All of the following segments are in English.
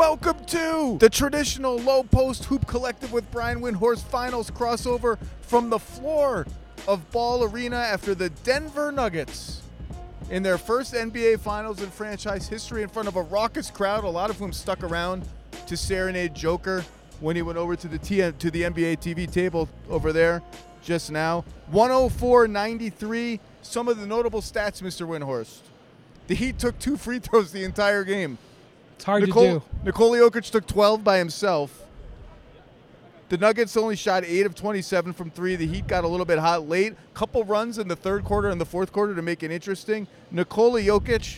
Welcome to the traditional Low Post Hoop Collective with Brian Windhorst finals crossover from the floor of Ball Arena after the Denver Nuggets, in their first NBA Finals in franchise history, in front of a raucous crowd, a lot of whom stuck around to serenade Joker when he went over to the NBA TV table over there just now. 104-93. Some of the notable stats, Mr. Windhorst. The Heat took 2 free throws the entire game. It's hard to do. Nikola Jokic took 12 by himself. The Nuggets only shot 8 of 27 from 3. The Heat got a little bit hot late. Couple runs in the third quarter and the fourth quarter to make it interesting. Nikola Jokic,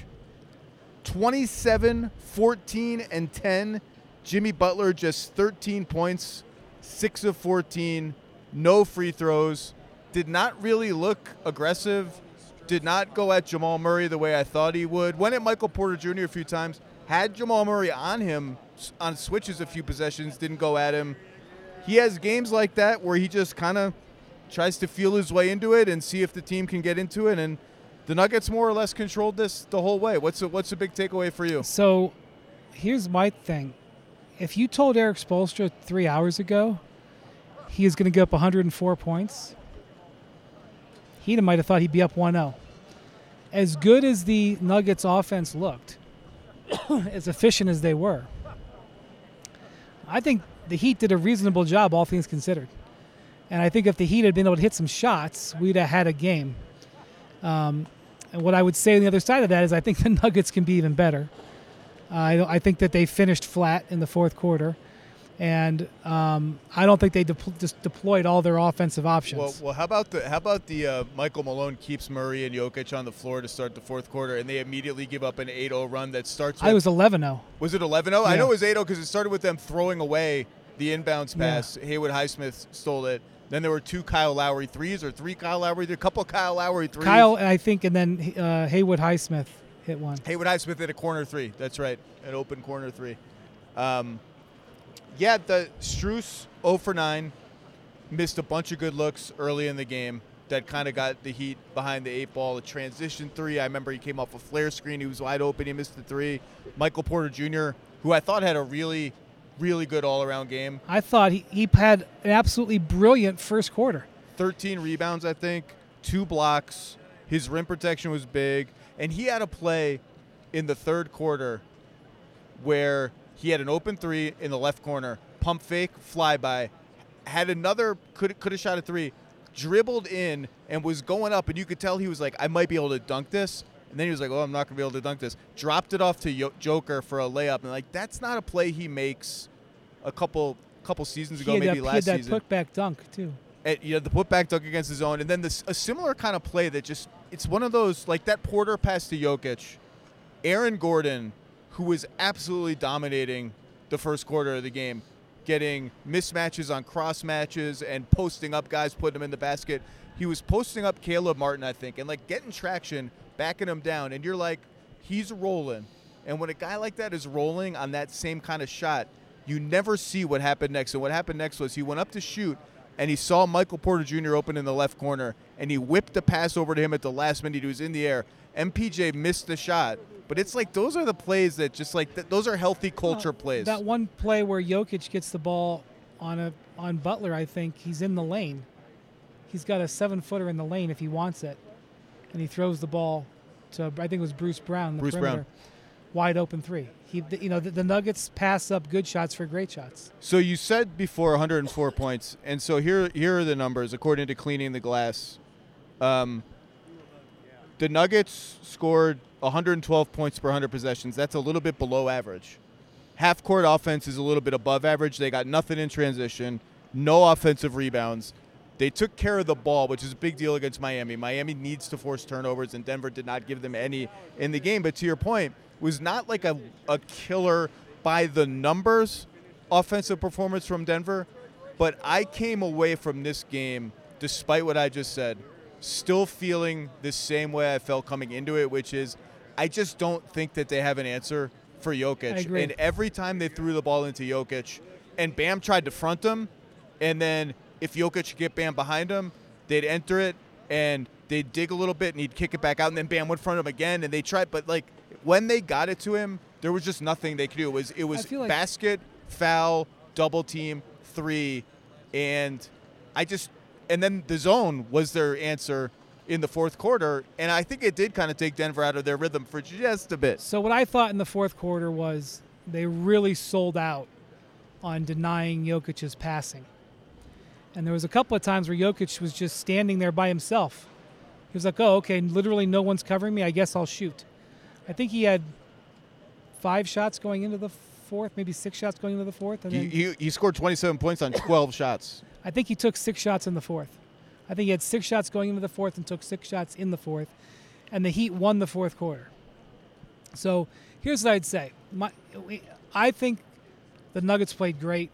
27, 14, and 10. Jimmy Butler, just 13 points, 6 of 14, no free throws. Did not really look aggressive. Did not go at Jamal Murray the way I thought he would. Went at Michael Porter Jr. a few times. Had Jamal Murray on him on switches a few possessions, didn't go at him. He has games like that where he just kind of tries to feel his way into it and see if the team can get into it. And the Nuggets more or less controlled this the whole way. What's a big takeaway for you? So here's my thing. If you told Eric Spoelstra 3 hours ago he is going to go up 104 points, he might have thought he'd be up 1-0. As good as the Nuggets offense looked, as efficient as they were, I think the Heat did a reasonable job, all things considered. And I think if the Heat had been able to hit some shots, we'd have had a game. And what I would say on the other side of that is I think the Nuggets can be even better. I think that they finished flat in the fourth quarter. And I don't think they just deployed all their offensive options. Well, how about the Michael Malone keeps Murray and Jokic on the floor to start the fourth quarter, and they immediately give up an 8-0 run that starts with... I was 11-0. Was it 11-0? Yeah. I know it was 8-0 because it started with them throwing away the inbounds pass. Yeah. Haywood Highsmith stole it. Then there were 2 Kyle Lowry threes, or 3 Kyle Lowry, a couple Kyle Lowry threes. I think, and then Haywood Highsmith hit one. Haywood Highsmith hit a corner 3. That's right, an open corner 3. Yeah, the Strus 0 for 9, missed a bunch of good looks early in the game that kind of got the Heat behind the 8 ball. A transition 3, I remember he came off a flare screen. He was wide open. He missed the 3. Michael Porter Jr., who I thought had a really, really good all-around game. I thought he had an absolutely brilliant first quarter. 13 rebounds, I think, 2 blocks. His rim protection was big. And he had a play in the third quarter where he had an open 3 in the left corner, pump fake, flyby, had another, could have shot a 3, dribbled in and was going up, and you could tell he was like, I might be able to dunk this. And then he was like, oh, I'm not going to be able to dunk this. Dropped it off to Joker for a layup. And, like, that's not a play he makes a couple seasons ago, maybe last season. He had that putback dunk, too. And, the putback dunk against his own. And then a similar kind of play that just, it's one of those, like that Porter pass to Jokic. Aaron Gordon, who was absolutely dominating the first quarter of the game, getting mismatches on cross matches and posting up guys, putting them in the basket. He was posting up Caleb Martin, I think, and like getting traction, backing him down. And you're like, he's rolling. And when a guy like that is rolling on that same kind of shot, you never see what happened next. And what happened next was he went up to shoot, and he saw Michael Porter Jr. open in the left corner, and he whipped the pass over to him at the last minute. He was in the air. MPJ missed the shot. But it's like those are the plays that just like those are healthy culture plays. That one play where Jokic gets the ball on Butler, I think he's in the lane. He's got a 7-footer in the lane if he wants it, and he throws the ball to, I think it was Bruce Brown, the perimeter, wide open 3. The Nuggets pass up good shots for great shots. So you said before 104 points, and so here are the numbers according to Cleaning the Glass. The Nuggets scored 112 points per 100 possessions. That's a little bit below average. Half-court offense is a little bit above average. They got nothing in transition, no offensive rebounds. They took care of the ball, which is a big deal against Miami. Miami needs to force turnovers, and Denver did not give them any in the game. But to your point, was not like a killer by the numbers offensive performance from Denver. But I came away from this game, despite what I just said, still feeling the same way I felt coming into it, which is I just don't think that they have an answer for Jokic. I agree. And every time they threw the ball into Jokic, and Bam tried to front him, and then if Jokic could get Bam behind him, they'd enter it, and they'd dig a little bit, and he'd kick it back out, and then Bam would front him again, and they tried. But, like, when they got it to him, there was just nothing they could do. It was feel like- basket, foul, double team, three, and then the zone was their answer in the fourth quarter, and I think it did kind of take Denver out of their rhythm for just a bit. So what I thought in the fourth quarter was they really sold out on denying Jokic's passing. And there was a couple of times where Jokic was just standing there by himself. He was like, oh, okay, literally no one's covering me. I guess I'll shoot. I think he had 5 shots going into the fourth, maybe 6 shots going into the fourth. And then He scored 27 points on 12 shots. I think he took 6 shots in the fourth. I think he had 6 shots going into the fourth and took 6 shots in the fourth. And the Heat won the fourth quarter. So here's what I'd say. I think the Nuggets played great.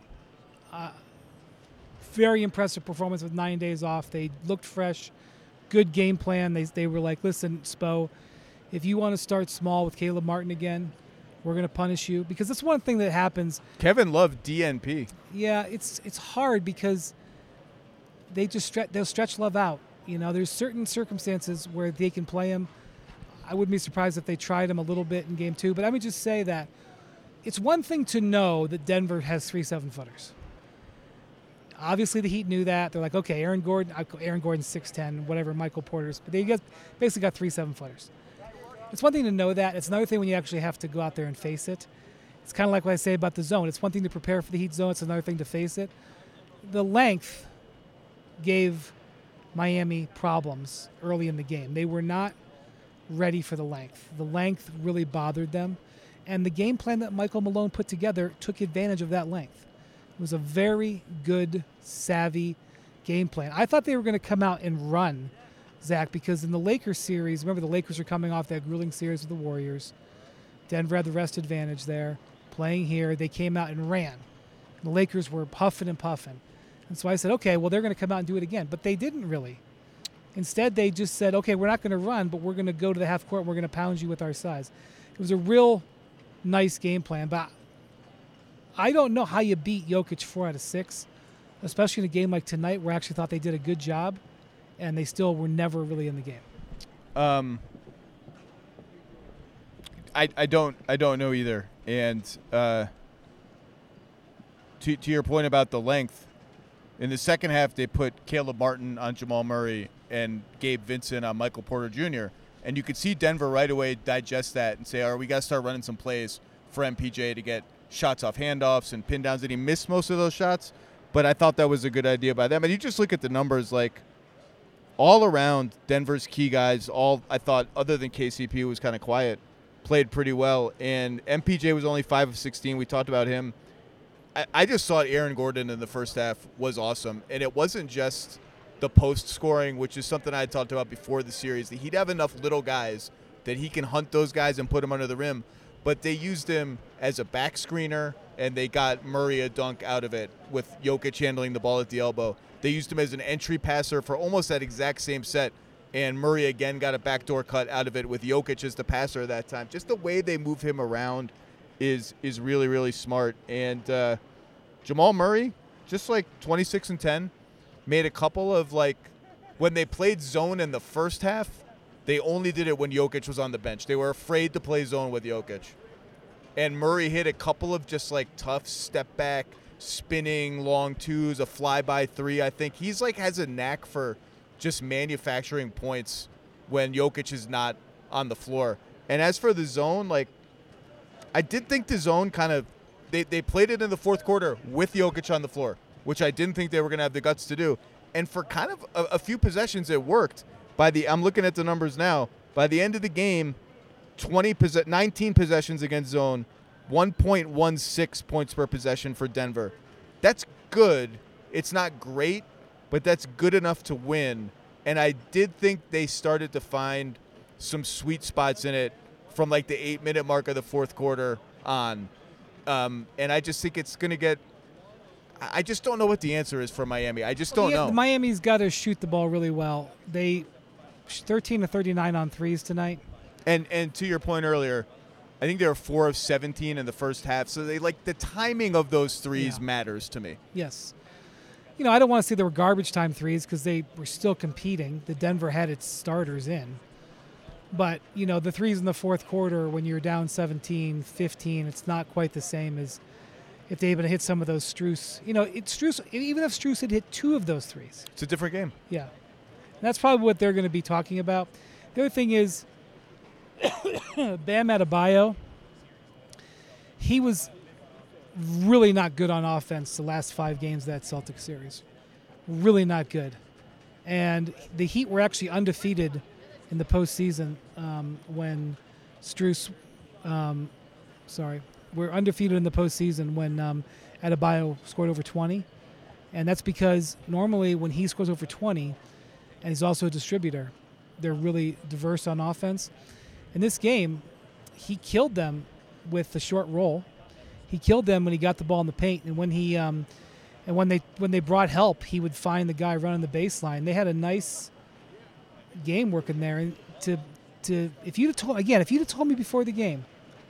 Very impressive performance with 9 days off. They looked fresh. Good game plan. They were like, listen, Spo, if you want to start small with Caleb Martin again, we're going to punish you. Because that's one thing that happens. Kevin loved DNP. Yeah, it's hard because they'll stretch Love out. You know, there's certain circumstances where they can play him. I wouldn't be surprised if they tried him a little bit in game 2. But let me just say that it's one thing to know that Denver has 3 7-footers. Obviously, the Heat knew that. They're like, okay, Aaron Gordon's 6'10", whatever, Michael Porter's. But they basically got 3 7-footers. It's one thing to know that. It's another thing when you actually have to go out there and face it. It's kind of like what I say about the zone. It's one thing to prepare for the Heat zone. It's another thing to face it. The length gave Miami problems early in the game. They were not ready for the length. The length really bothered them. And the game plan that Michael Malone put together took advantage of that length. It was a very good, savvy game plan. I thought they were going to come out and run, Zach, because in the Lakers series, remember the Lakers were coming off that grueling series with the Warriors. Denver had the rest advantage there. Playing here, they came out and ran. The Lakers were puffing and puffing. And so I said, okay, well, they're going to come out and do it again. But they didn't really. Instead, they just said, okay, we're not going to run, but we're going to go to the half court and we're going to pound you with our size. It was a real nice game plan. But I don't know how you beat Jokic 4 out of 6, especially in a game like tonight where I actually thought they did a good job, and they still were never really in the game. I don't know either. And to your point about the length, in the second half they put Caleb Martin on Jamal Murray and Gabe Vincent on Michael Porter Jr. And you could see Denver right away digest that and say, all right, we got to start running some plays for MPJ to get shots off handoffs and pin downs. And he missed most of those shots, but I thought that was a good idea by them. And you just look at the numbers, like all around Denver's key guys, all I thought other than KCP, who was kind of quiet, played pretty well. And MPJ was only 5 of 16. We talked about him. I just thought Aaron Gordon in the first half was awesome. And it wasn't just the post scoring, which is something I had talked about before the series, that he'd have enough little guys that he can hunt those guys and put them under the rim. But they used him as a back screener, and they got Murray a dunk out of it with Jokic handling the ball at the elbow. They used him as an entry passer for almost that exact same set, and Murray again got a backdoor cut out of it with Jokic as the passer at that time. Just the way they move him around is really, really smart. And Jamal Murray, just like 26 and 10, made a couple of, like, when they played zone in the first half, they only did it when Jokic was on the bench. They were afraid to play zone with Jokic. And Murray hit a couple of just, like, tough step back, spinning, long twos, a fly-by three. I think he's, like, has a knack for just manufacturing points when Jokic is not on the floor. And as for the zone, like, I did think the zone kind of, they played it in the fourth quarter with Jokic on the floor, which I didn't think they were going to have the guts to do. And for kind of a few possessions, it worked. I'm looking at the numbers now. By the end of the game, 19 possessions against zone, 1.16 points per possession for Denver. That's good. It's not great, but that's good enough to win. And I did think they started to find some sweet spots in it from like the 8-minute mark of the fourth quarter on. And I just think it's going to get – I just don't know what the answer is for Miami. I just don't know. Miami's got to shoot the ball really well. They 13 to 39 on threes tonight. And to your point earlier, I think they were 4 of 17 in the first half. So they like the timing of those threes matters to me. Yes. You know, I don't want to say they were garbage time threes because they were still competing. The Denver had its starters in. But, the threes in the fourth quarter when you're down 17, 15, it's not quite the same as if they're able to hit some of those Strus. Even if Strus had hit 2 of those threes. It's a different game. Yeah. And that's probably what they're going to be talking about. The other thing is Bam Adebayo, he was really not good on offense the last 5 games of that Celtics series. Really not good. And the Heat were actually undefeated in the postseason when Strus we're undefeated in the postseason when Adebayo scored over 20. And that's because normally when he scores over 20, and he's also a distributor, they're really diverse on offense. In this game, he killed them with the short roll. He killed them when he got the ball in the paint, and when he when they brought help, he would find the guy running the baseline. They had a nice game working there. And if you'd have told me before the game,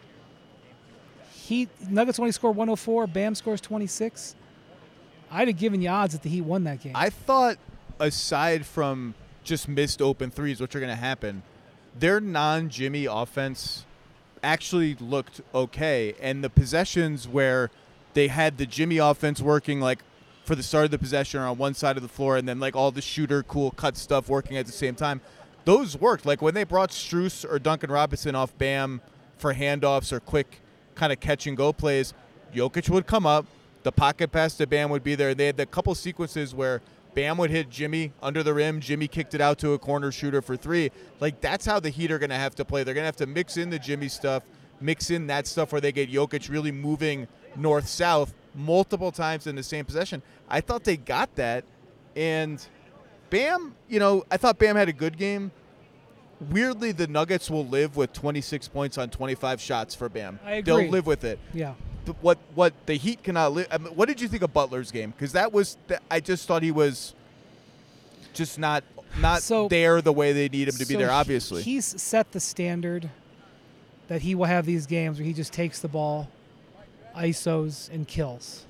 Nuggets only score 104, Bam scores 26, I'd have given you odds that the Heat won that game. I thought, aside from just missed open threes, which are going to happen, their non-Jimmy offense actually looked okay. And the possessions where they had the Jimmy offense working, like for the start of the possession on one side of the floor, and then like all the shooter, cool cut stuff working at the same time, those worked. Like when they brought Strus or Duncan Robinson off Bam for handoffs or quick kind of catch and go plays, Jokic would come up, the pocket pass to Bam would be there. They had a couple sequences where Bam would hit Jimmy under the rim, Jimmy kicked it out to a corner shooter for 3. Like that's how the Heat are going to have to play. They're going to have to mix in the Jimmy stuff, mix in that stuff where they get Jokic really moving north-south multiple times in the same possession. I thought they got that. And Bam, I thought Bam had a good game. Weirdly, the Nuggets will live with 26 points on 25 shots for Bam. I agree. They'll live with it. Yeah. What the Heat cannot live. I mean, what did you think of Butler's game? Because I just thought he was just not there the way they need him to be there. Obviously, he's set the standard that he will have these games where he just takes the ball, isos, and kills.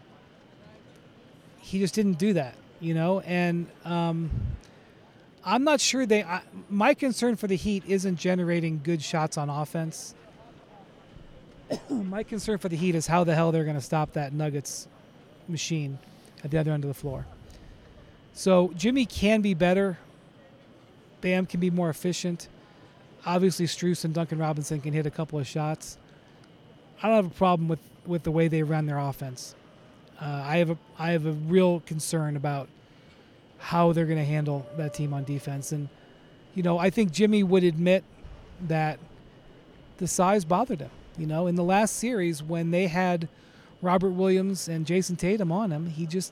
He just didn't do that, and I'm not sure my concern for the Heat isn't generating good shots on offense. My concern for the Heat is how the hell they're going to stop that Nuggets machine at the other end of the floor. So Jimmy can be better. Bam can be more efficient. Obviously, Strus and Duncan Robinson can hit a couple of shots. I don't have a problem with the way they run their offense. I have a real concern about how they're going to handle that team on defense. And, I think Jimmy would admit that the size bothered him. In the last series when they had Robert Williams and Jason Tatum on him,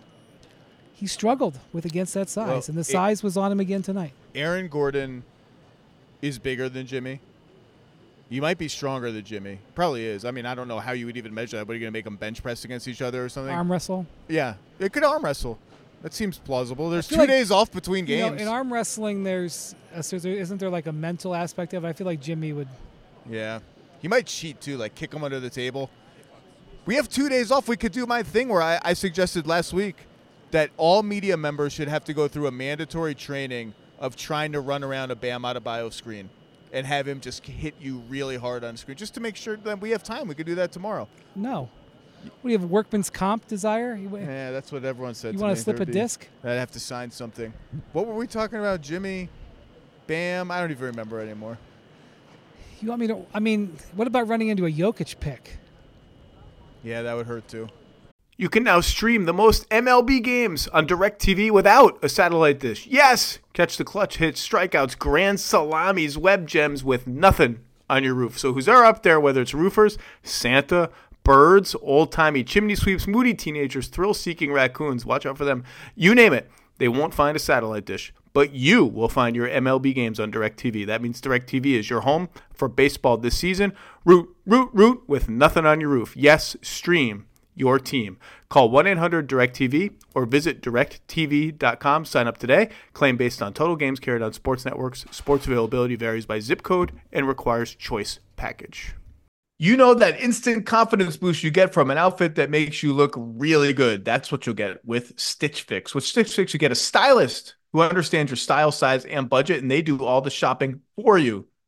he struggled against that size. Well, and the size was on him again tonight. Aaron Gordon is bigger than Jimmy. You might be stronger than Jimmy. Probably is. I mean, I don't know how you would even measure that. What, are you going to make them bench press against each other or something? Arm wrestle? Yeah. They could arm wrestle. That seems plausible. There's 2 days off between games. In arm wrestling, isn't there like a mental aspect of it? I feel like Jimmy would. Yeah. He might cheat, too, like kick him under the table. We have 2 days off. We could do my thing where I suggested last week that all media members should have to go through a mandatory training of trying to run around a Bam Adebayo screen and have him just hit you really hard on screen just to make sure that we have time. We could do that tomorrow. No. What, do you have workman's comp desire? Yeah, that's what everyone said. You want to slip a disc? I'd have to sign something. What were we talking about? Jimmy, Bam? I don't even remember anymore. You want me to? I mean, what about running into a Jokic pick? Yeah, that would hurt too. You can now stream the most MLB games on DirecTV without a satellite dish. Yes! Catch the clutch hits, strikeouts, grand salamis, web gems with nothing on your roof. So who's up there, whether it's roofers, Santa, birds, old-timey chimney sweeps, moody teenagers, thrill-seeking raccoons, watch out for them. You name it, they won't find a satellite dish. But you will find your MLB games on DirecTV. That means DirecTV is your home for baseball this season. Root with nothing on your roof. Yes, stream your team. Call 1-800-DIRECTV or visit directtv.com. Sign up today. Claim based on total games carried on sports networks. Sports availability varies by zip code and requires choice package. You know that instant confidence boost you get from an outfit that makes you look really good. That's what you'll get with Stitch Fix. With Stitch Fix, you get a stylist who understands your style, size, and budget, and they do all the shopping for you.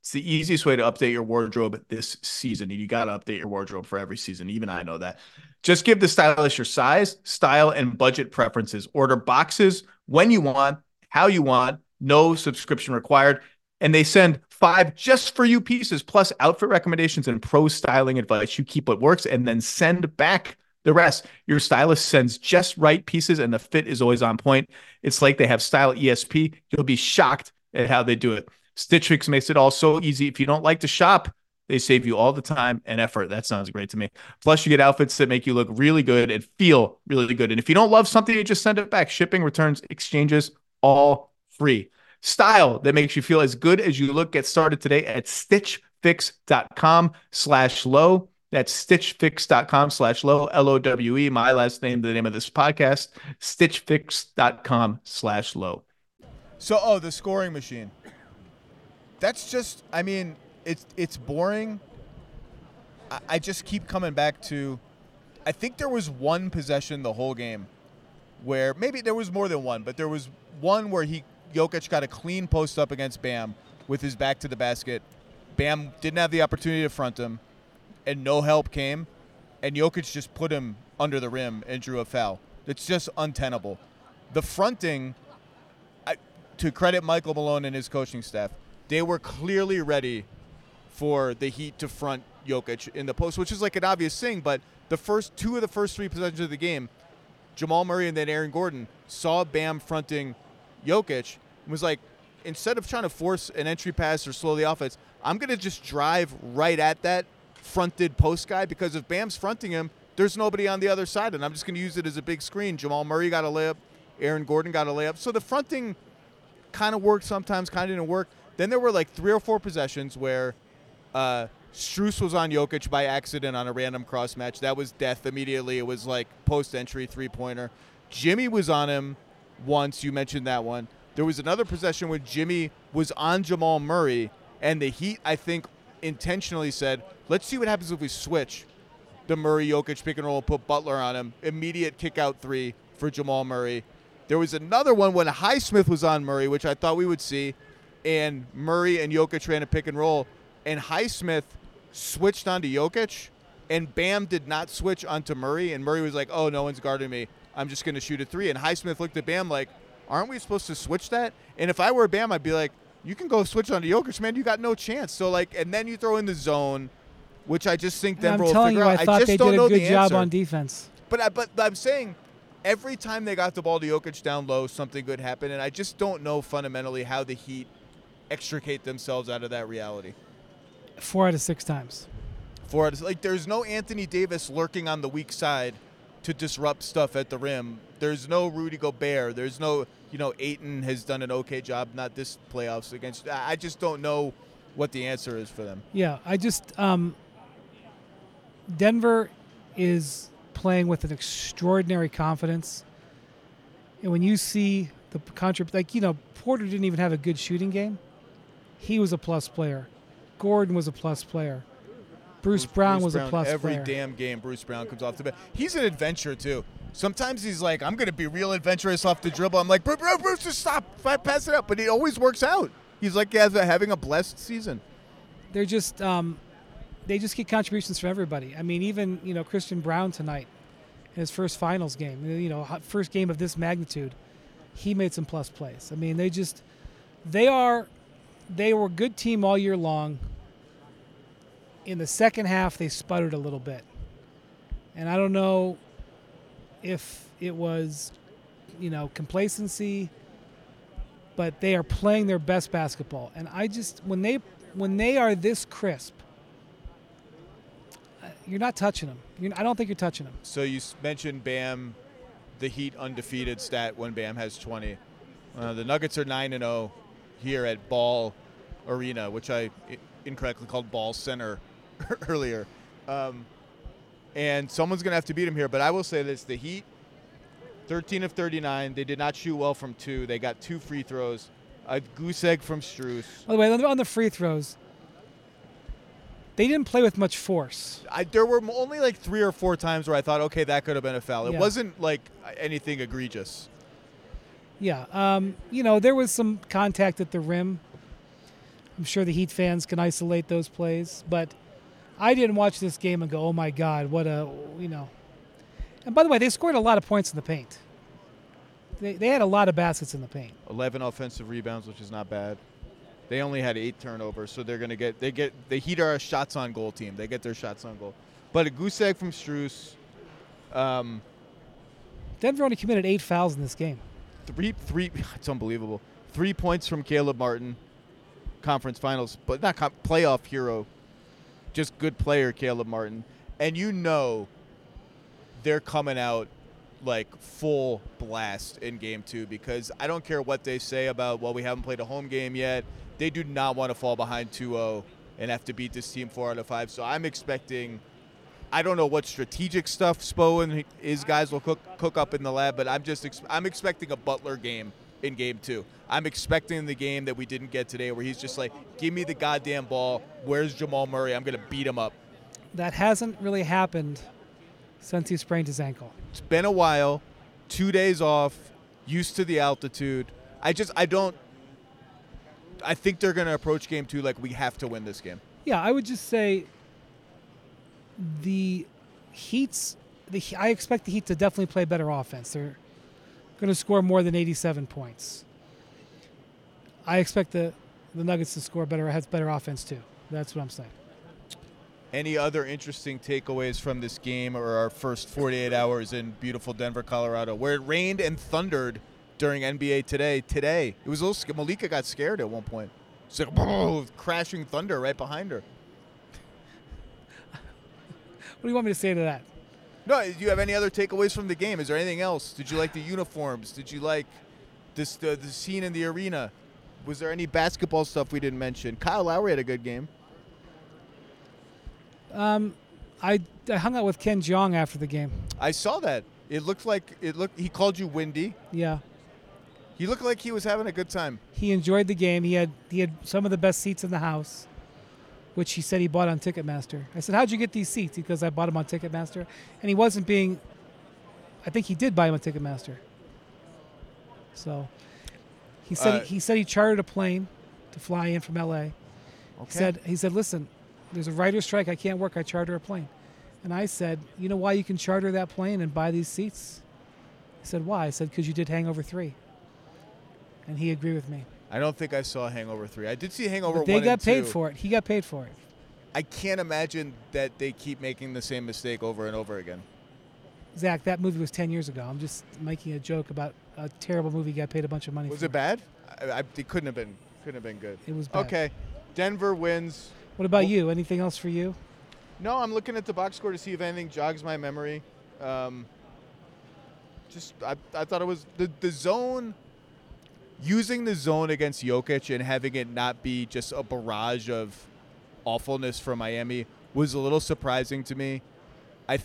It's the easiest way to update your wardrobe this season. You got to update your wardrobe for every season. Even I know that. Just give the stylist your size, style, and budget preferences. Order boxes when you want, how you want, no subscription required. And they send 5 just for you pieces, plus outfit recommendations and pro styling advice. You keep what works and then send back the rest. Your stylist sends just right pieces and the fit is always on point. It's like they have style ESP. You'll be shocked at how they do it. Stitch Fix makes it all so easy. If you don't like to shop, they save you all the time and effort. That sounds great to me. Plus, you get outfits that make you look really good and feel really good. And if you don't love something, you just send it back. Shipping, returns, exchanges, all free. Style that makes you feel as good as you look. Get started today at stitchfix.com/low. That's stitchfix.com/low, LOWE. My last name, the name of this podcast, stitchfix.com/low. So, the scoring machine. That's just, I mean, it's boring. I just keep coming back to, I think there was one possession the whole game where, maybe there was more than one, but there was one where Jokic got a clean post up against Bam with his back to the basket. Bam didn't have the opportunity to front him, and no help came, and Jokic just put him under the rim and drew a foul. It's just untenable. The fronting, to credit Michael Malone and his coaching staff, they were clearly ready for the Heat to front Jokic in the post, which is like an obvious thing, but the first 3 possessions of the game, Jamal Murray and then Aaron Gordon saw Bam fronting Jokic and was like, instead of trying to force an entry pass or slow the offense, I'm going to just drive right at that fronted post guy, because if Bam's fronting him, there's nobody on the other side, and I'm just going to use it as a big screen. Jamal Murray got a layup. Aaron Gordon got a layup. So the fronting kind of worked sometimes, kind of didn't work. Then there were like 3 or 4 possessions where Strus was on Jokic by accident on a random cross match. That was death immediately. It was like post-entry three-pointer. Jimmy was on him once. You mentioned that one. There was another possession where Jimmy was on Jamal Murray, and the Heat, I think, intentionally said, let's see what happens if we switch the Murray-Jokic pick and roll and put Butler on him. Immediate kick-out 3 for Jamal Murray. There was another one when Highsmith was on Murray, which I thought we would see, and Murray and Jokic ran a pick and roll, and Highsmith switched onto Jokic, and Bam did not switch onto Murray, and Murray was like, oh, no one's guarding me. I'm just going to shoot a 3. And Highsmith looked at Bam like, aren't we supposed to switch that? And if I were Bam, I'd be like, you can go switch onto Jokic, man. You got no chance. So, like, and then you throw in the zone, which I just think Denver will figure out. I'm telling you, I thought they did a good job on defense. But I'm saying every time they got the ball to Jokic down low, something good happened, and I just don't know fundamentally how the Heat extricate themselves out of that reality. 4 out of 6 times. 4 out of, like, there's no Anthony Davis lurking on the weak side to disrupt stuff at the rim. There's no Rudy Gobert. There's no, Ayton has done an okay job, not this playoffs against. I just don't know what the answer is for them. Yeah, Denver is playing with an extraordinary confidence. And when you see the Porter didn't even have a good shooting game. He was a plus player. Gordon was a plus player. Bruce Brown was a plus player. Every damn game Bruce Brown comes off the bench. He's an adventurer, too. Sometimes he's like, I'm going to be real adventurous off the dribble. I'm like, Bruce, just stop. Pass it up. But it always works out. He's like having a blessed season. They're just they just get contributions from everybody. I mean, even, Christian Brown tonight in his first finals game, first game of this magnitude, he made some plus plays. I mean, they were a good team all year long. In the second half, they sputtered a little bit. And I don't know if it was, complacency, but they are playing their best basketball. And when they are this crisp, you're not touching them. I don't think you're touching them. So you mentioned Bam, the Heat undefeated stat when Bam has 20. The Nuggets are 9-0 here at Ball Arena, which I incorrectly called Ball Center earlier. And someone's going to have to beat him here. But I will say this, the Heat, 13 of 39. They did not shoot well from 2. They got 2 free throws. A goose egg from Strus. By the way, on the free throws, they didn't play with much force. There were only like 3 or 4 times where I thought, okay, that could have been a foul. It wasn't like anything egregious. Yeah. There was some contact at the rim. I'm sure the Heat fans can isolate those plays, but I didn't watch this game and go, oh my God, what a, you know. And by the way, they scored a lot of points in the paint. They had a lot of baskets in the paint. 11 offensive rebounds, which is not bad. They only had 8 turnovers, so they're going to get the Heat are a shots on goal team. They get their shots on goal. But a goose egg from Strus. Denver only committed 8 fouls in this game. Three, it's unbelievable. 3 points from Caleb Martin, conference finals, but not playoff hero. Just good player, Caleb Martin. And you know they're coming out like full blast in game 2 because I don't care what they say about, well, we haven't played a home game yet. They do not want to fall behind 2-0 and have to beat this team 4 out of 5. So I'm expecting, I don't know what strategic stuff Spo and his guys will cook up in the lab, but I'm expecting a Butler game in game 2. I'm expecting the game that we didn't get today where he's just like, give me the goddamn ball. Where's Jamal Murray? I'm going to beat him up. That hasn't really happened since he sprained his ankle. It's been a while. 2 days off. Used to the altitude. I think they're going to approach game 2 like we have to win this game. Yeah, I would just say I expect the Heat to definitely play better offense. They're going to score more than 87 points. I expect the Nuggets to score better offense too. That's what I'm saying. Any other interesting takeaways from this game or our first 48 hours in beautiful Denver, Colorado, where it rained and thundered during NBA Today, it was a little. Malika got scared at one point. It's like crashing thunder right behind her. What do you want me to say to that? No, do you have any other takeaways from the game? Is there anything else? Did you like the uniforms? Did you like this the scene in the arena? Was there any basketball stuff we didn't mention? Kyle Lowry had a good game. I hung out with Ken Jeong after the game. I saw that. He called you windy. Yeah. He looked like he was having a good time. He enjoyed the game. He had some of the best seats in the house, which he said he bought on Ticketmaster. I said, how'd you get these seats? Because I bought them on Ticketmaster. And he wasn't being, I think he did buy them on Ticketmaster. So he said he chartered a plane to fly in from L.A. Okay. He said, listen, there's a writer's strike. I can't work. I charter a plane. And I said, you know why you can charter that plane and buy these seats? He said, why? I said, because you did Hangover 3. And he agreed with me. I don't think I saw Hangover 3. I did see Hangover 1 and 2. They got paid for it. He got paid for it. I can't imagine that they keep making the same mistake over and over again. Zach, that movie was 10 years ago. I'm just making a joke about a terrible movie he got paid a bunch of money for. Was it bad? It couldn't have been good. It was bad. Okay. Denver wins. What about you? Anything else for you? No, I'm looking at the box score to see if anything jogs my memory. I thought it was the zone. Using the zone against Jokic and having it not be just a barrage of awfulness from Miami was a little surprising to me. I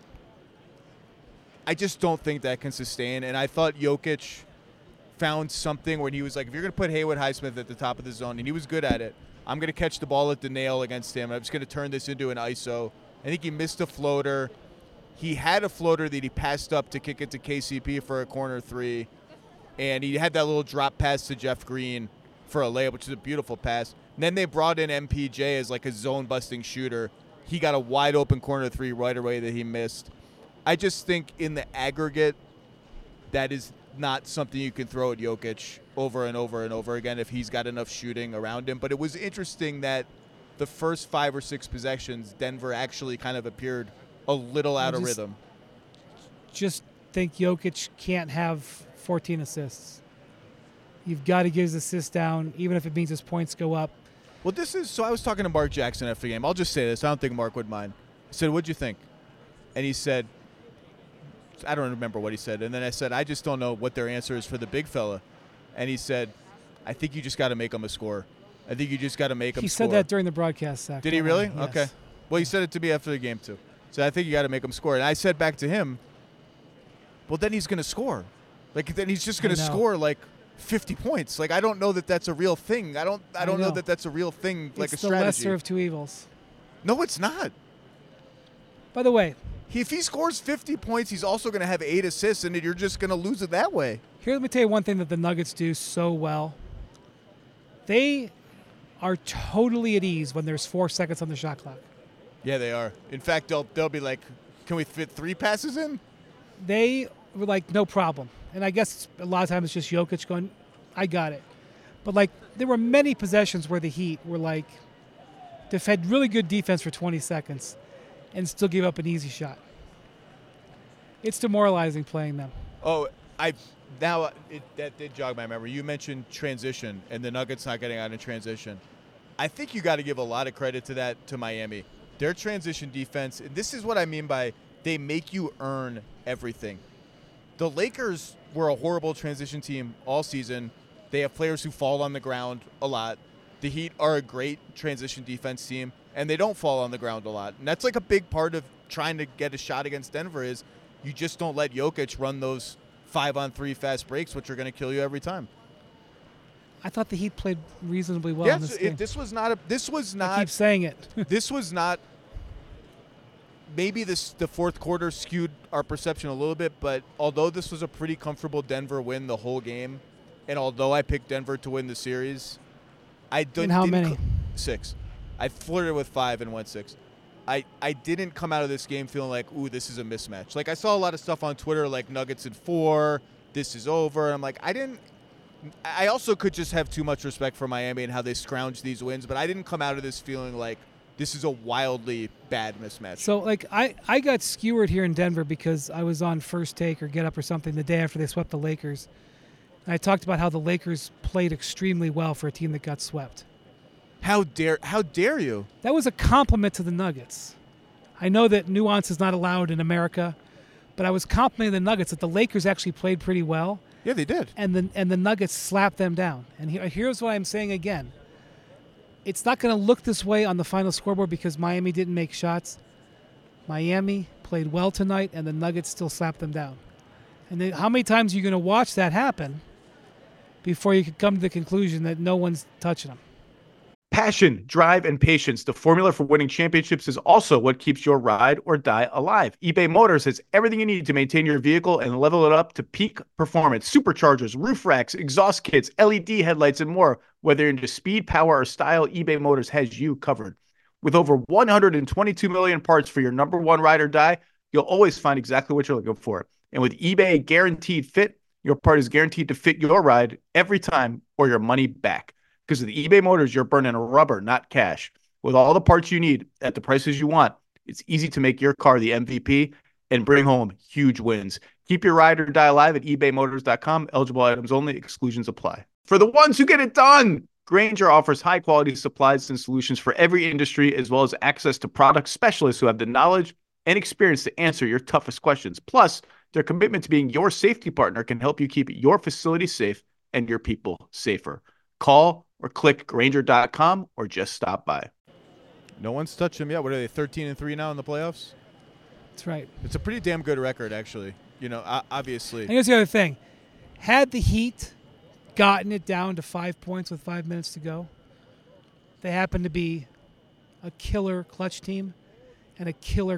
just don't think that can sustain. And I thought Jokic found something when he was like, if you're going to put Haywood Highsmith at the top of the zone, and he was good at it, I'm going to catch the ball at the nail against him. I'm just going to turn this into an ISO. I think he missed a floater. He had a floater that he passed up to kick it to KCP for a corner 3. And he had that little drop pass to Jeff Green for a layup, which is a beautiful pass. And then they brought in MPJ as like a zone-busting shooter. He got a wide-open corner 3 right away that he missed. I just think in the aggregate, that is not something you can throw at Jokic over and over and over again if he's got enough shooting around him. But it was interesting that the first 5 or 6 possessions, Denver actually kind of appeared a little out of rhythm. Just think Jokic can't have 14 assists. You've got to get his assists down, even if it means his points go up. Well, I was talking to Mark Jackson after the game. I'll just say this. I don't think Mark would mind. I said, what'd you think? And he said, I don't remember what he said. And then I said, I just don't know what their answer is for the big fella. And he said, I think you just got to make him a scorer. I think you just got to make him score. He said that during the broadcast, Zach. Did he really? Yes. Okay. Well, he said it to me after the game, too. So I think you got to make him score. And I said back to him, well, then he's going to score. Like, then he's just going to score, like, 50 points. Like, I don't know that that's a real thing. I don't know that that's a real thing, like a strategy. It's the lesser of two evils. No, it's not. By the way, if he scores 50 points, he's also going to have 8 assists, and you're just going to lose it that way. Here, let me tell you one thing that the Nuggets do so well. They are totally at ease when there's 4 seconds on the shot clock. Yeah, they are. In fact, they'll be like, can we fit 3 passes in? They were like, no problem. And I guess a lot of times it's just Jokic going, I got it. But, like, there were many possessions where the Heat were like, they've had really good defense for 20 seconds and still give up an easy shot. It's demoralizing playing them. Oh, that did jog my memory. You mentioned transition and the Nuggets not getting out in transition. I think you got to give a lot of credit to Miami. Their transition defense, and this is what I mean by they make you earn everything. The Lakers were a horrible transition team all season. They have players who fall on the ground a lot. The Heat are a great transition defense team, and they don't fall on the ground a lot. And that's like a big part of trying to get a shot against Denver is you just don't let Jokic run those 5-on-3 fast breaks, which are going to kill you every time. I thought the Heat played reasonably well in this game. This was not. I keep saying it. This was not. Maybe the fourth quarter skewed our perception a little bit, but although this was a pretty comfortable Denver win the whole game, and although I picked Denver to win the series, I didn't. And how many? 6. I flirted with 5 and went 6. I didn't come out of this game feeling like, ooh, this is a mismatch. Like, I saw a lot of stuff on Twitter like Nuggets in 4, this is over. And I'm like, I also could just have too much respect for Miami and how they scrounge these wins, but I didn't come out of this feeling like this is a wildly bad mismatch. So, like, I got skewered here in Denver because I was on First Take or Get Up or something the day after they swept the Lakers. And I talked about how the Lakers played extremely well for a team that got swept. How dare you? That was a compliment to the Nuggets. I know that nuance is not allowed in America, but I was complimenting the Nuggets that the Lakers actually played pretty well. Yeah, they did. And the Nuggets slapped them down. And here's what I'm saying again. It's not going to look this way on the final scoreboard because Miami didn't make shots. Miami played well tonight, and the Nuggets still slapped them down. And then how many times are you going to watch that happen before you can come to the conclusion that no one's touching them? Passion, drive, and patience. The formula for winning championships is also what keeps your ride or die alive. eBay Motors has everything you need to maintain your vehicle and level it up to peak performance. Superchargers, roof racks, exhaust kits, LED headlights, and more. Whether you're into speed, power, or style, eBay Motors has you covered. With over 122 million parts for your number one ride or die, you'll always find exactly what you're looking for. And with eBay Guaranteed Fit, your part is guaranteed to fit your ride every time or your money back. Because with eBay Motors, you're burning rubber, not cash. With all the parts you need at the prices you want, it's easy to make your car the MVP and bring home huge wins. Keep your ride or die alive at ebaymotors.com. Eligible items only. Exclusions apply. For the ones who get it done, Grainger offers high-quality supplies and solutions for every industry, as well as access to product specialists who have the knowledge and experience to answer your toughest questions. Plus, their commitment to being your safety partner can help you keep your facility safe and your people safer. Call or click Grainger.com or just stop by. No one's touched them yet. What are they, 13-3 now in the playoffs? That's right. It's a pretty damn good record, actually. You know, obviously. And here's the other thing. Had the Heat gotten it down to 5 points with 5 minutes to go, they happen to be a killer clutch team and a killer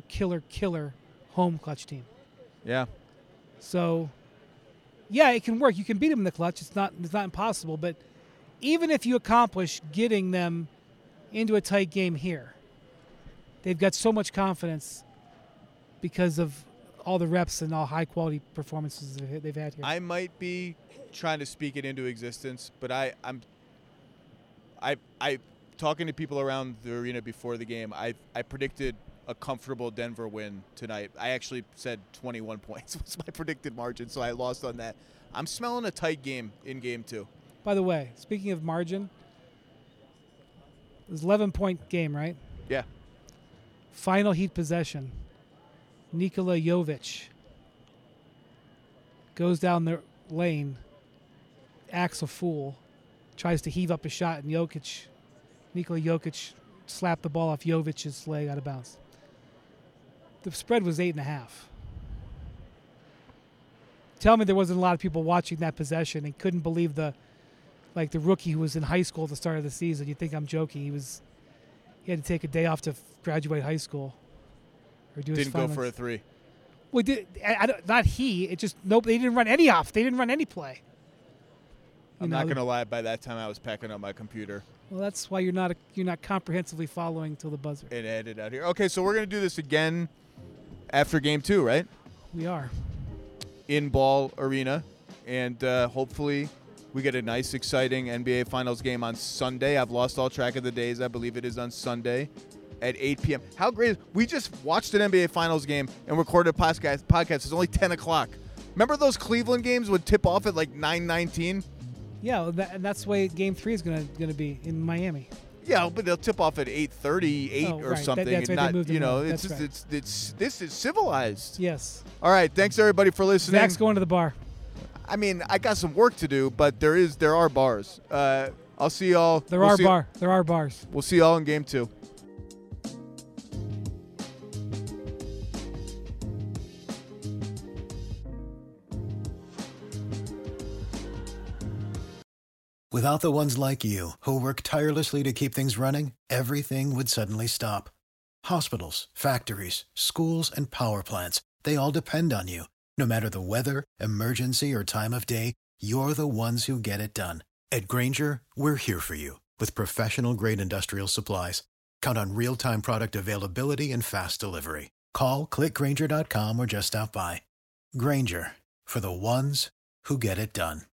home clutch team. Yeah. So, yeah, it can work. You can beat them in the clutch. It's not impossible, but even if you accomplish getting them into a tight game here, they've got so much confidence because of all the reps and all high-quality performances they've had here. I might be trying to speak it into existence, but I'm talking to people around the arena before the game. I predicted a comfortable Denver win tonight. I actually said 21 points was my predicted margin, so I lost on that. I'm smelling a tight game in game 2. By the way, speaking of margin, it was an 11-point game, right? Yeah. Final Heat possession. Nikola Jovic goes down the lane, acts a fool, tries to heave up a shot, and Nikola Jokic slapped the ball off Jovic's leg out of bounds. The spread was 8.5. Tell me there wasn't a lot of people watching that possession and couldn't believe the rookie who was in high school at the start of the season. You think I'm joking? He had to take a day off to graduate high school or do his finals. Didn't go for a 3. Well, not he. It just nope. They didn't run any off. They didn't run any play. I'm not going to lie. By that time, I was packing up my computer. Well, that's why you're not comprehensively following till the buzzer. And edit out here. Okay, so we're going to do this again after Game 2, right? We are. In Ball Arena. And hopefully we get a nice, exciting NBA Finals game on Sunday. I've lost all track of the days. I believe it is on Sunday at 8 p.m. How great is we just watched an NBA Finals game and recorded a podcast. It's only 10 o'clock. Remember those Cleveland games would tip off at like 9:19? Yeah, and that's the way Game 3 is gonna be in Miami. Yeah, but they'll tip off at 8:38 or right. something. That's and right. not, They moved you them know, up. it's That's just, right. this is civilized. Yes. All right, thanks everybody for listening. Zach's going to the bar. I mean, I got some work to do, but there are bars. I'll see y'all. There are bars. We'll see y'all in Game 2. Without the ones like you, who work tirelessly to keep things running, everything would suddenly stop. Hospitals, factories, schools, and power plants, they all depend on you. No matter the weather, emergency, or time of day, you're the ones who get it done. At Grainger, we're here for you with professional-grade industrial supplies. Count on real-time product availability and fast delivery. Call, click Grainger.com, or just stop by. Grainger, for the ones who get it done.